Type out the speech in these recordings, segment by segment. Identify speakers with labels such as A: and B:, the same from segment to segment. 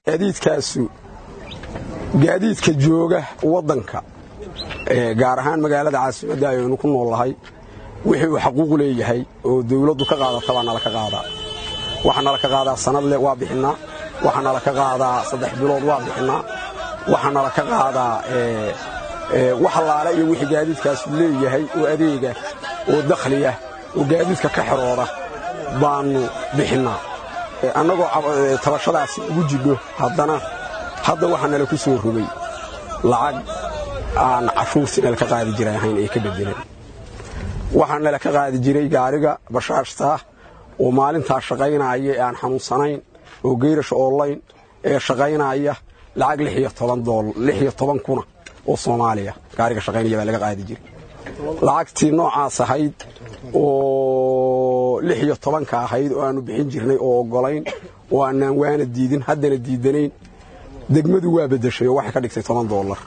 A: gaadiidkaasu gaadiidka jooga waddanka gaar ahaan magaalada caasimadda ayaynu ku noolahay wixii uu xaquuq leeyahay oo dawladdu ka qaadata baa nala ka qaadaa waxa nala ka qaadaa sanad le waa bixinaa waxa nala ka qaadaa 3 bilood waa bixinaa waxa nala ka qaadaa wax laala iyo wixii gaadiidkaas leeyahay oo adeega oo dakhliya oo gaadiidka ka xirooda baanu bixinaa annagoo tabashadaas ugu jidho hadda waxa nala ku soo rogay lacag aan cashuurtii nala ka qaadi jiray ahayn ay ka bedeleen waxa nala ka qaadi jiray gaariga bashaashta oo maalinta shaqaynaya aan xanuunsanayn oo geerasho online ee shaqaynaya lacag $16 kuna oo Soomaaliya gaariga shaqaynaya baa laga qaadi jiray lacagtii noocaas ahayd oo 16 ka ahayd oo aanu bixin jirnay oo ogolayn oo aanan waana diidin haddana diidanayn degmadu waa bedeshay oo waxa ka dhigtay $10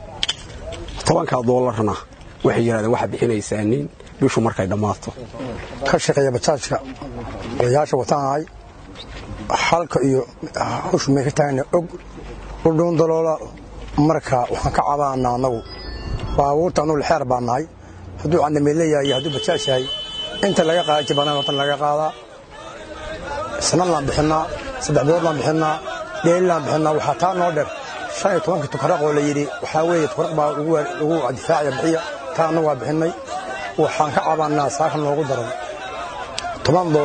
A: $10 waxay yiraahdeen waxa bixinaysaaniin bishu markay dhamaato
B: ka shaqeeya bajaajka wayaasha wataanay halka iyo hawshu meesha taagna og u dhoon daloola marka waxaan ka cabaanaa anagu baabuurtan uu xeer baanahay haduu aan meeleeyahay haduu bajaaj yahay inta laga qaado jibana watan laga qaada sanad la bixinaa 3 bilood la bixinaa deel la bixinaa waxa taa noo dheer 15 tukaraq oo la yiri waxa weeye tukaraq baa ugu difaaciya bixiya taana waa bixinay waxaan ka cabaanaa saakan loogu daray $10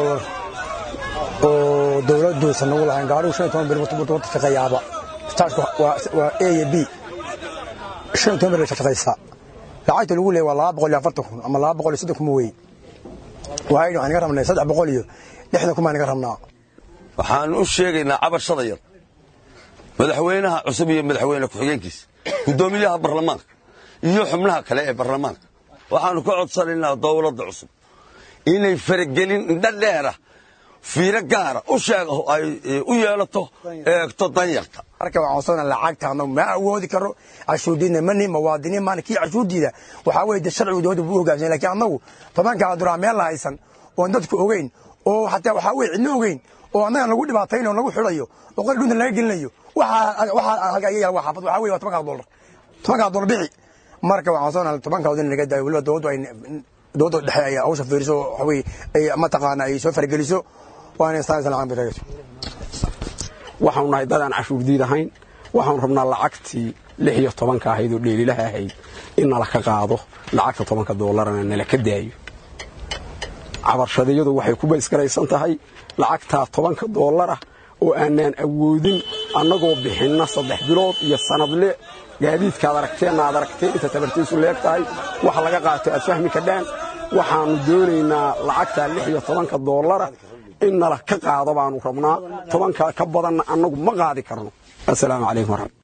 B: oo dawladdu sanagu lahayn gaarigu 15 bil wata shaqeeyaba taasku waa A iyo B 15 bil shaqeeysa lacagta lagu leeyahay waa 240 ama 230 weey waaynu aan garamnay 300 iyo 60 kuma aan garamnaa
C: waxaan u sheegaynaa cabashada yar madaxweynaha cusub iyo madaxweyne ku xigeenkiisa gudoomiyaha baarlamaanka iyo xubnaha kale ee baarlamaanka waxaanu ka codsanaynaa dawladda cusub inay faragelin indhadheera fiiro gaara u sheego ay u yeelato eegto danyarta
B: marka waxaan soo lacagtaana ma awoodi karo cashuudina mani muwaadiniin maankii cashuudida waxa weeye sharcigu dawladdu u hoggaansan laakiin anagu tobanka dura meel la haysan oo dadku ogeyn oo hataa waxa weeye cidna ogeyn oo anaga lagu dhibaatayno lagu xirayo oo qol dhunta laga gelinayo waxa halka ay yahay waxa weeye $10 bixi marka waxaan soo $10 laga daayo waliba dawladdu dhexe ay awsha fiiriso waxa weeye ay ma taqaana ay soo fargeliso waana istaasan aan bireeyo
A: waxaan nahay dad aan cashuur diidahayn waxaan rabnaa lacagtii 16 ka ahayd oo dheelilaha ahayd in la ka qaado lacagta $10 na la ka daayo cabashadayadu waxay ku bayskaraysan tahay lacagta $10 oo aanan awoodin annagoo bixinna 3 bilood iyo sanadle gaadiidka aad aragteen inta tabartiisu leegtahay waxa laga qaato aad fahmi kadhaan waxaanu doonaynaa lacagta $16 in la ka qaado baanu rabnaa 10 ka badan annagu ma qaadi karno. Assalaamu alaykum.